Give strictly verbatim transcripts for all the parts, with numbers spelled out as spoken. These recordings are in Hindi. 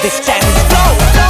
this Chinese flow.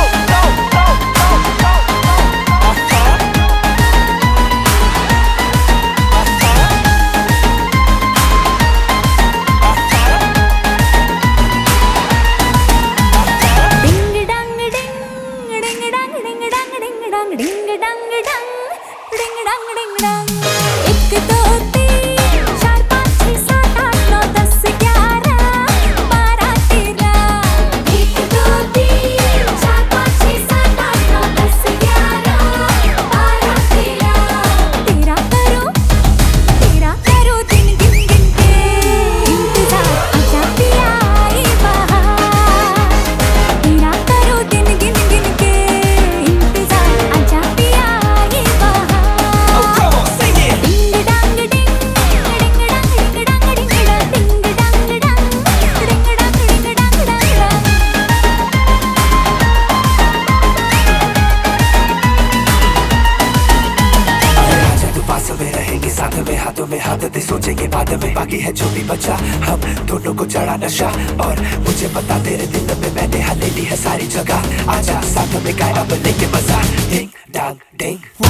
Ding dang dang, ding dang ding dang. एक दो तीन चार पाँच छः सात आठ नौ दस ग्यारह बारह तेरह। एक दो तीन चार पाँच छः सात आठ नौ दस ग्यारह बारह तेरह। तेरा करो तेरा करो दिन गिन गिन के इंतजार आजा पिया आई बहार। तेरा करो दिन गिन गिन के इंतजार आजा पिया आई बहार। Oh, come on, sing it. Ding dang ding, ding dang ding dang ding dang, ding dang dang, ding dang ding dang dang। अरे आजा तू पास में रहेंगे साथ में हाथों में हाथ दे सोचेंगे बाद में बाकी है जो भी बचा हम दोनों को चढ़ा नशा और मुझे पता तेरे दिल में मैंने हले ली है सारी जगह आजा साथ में गाए अब लेके मजा डिंग डांग डिंग।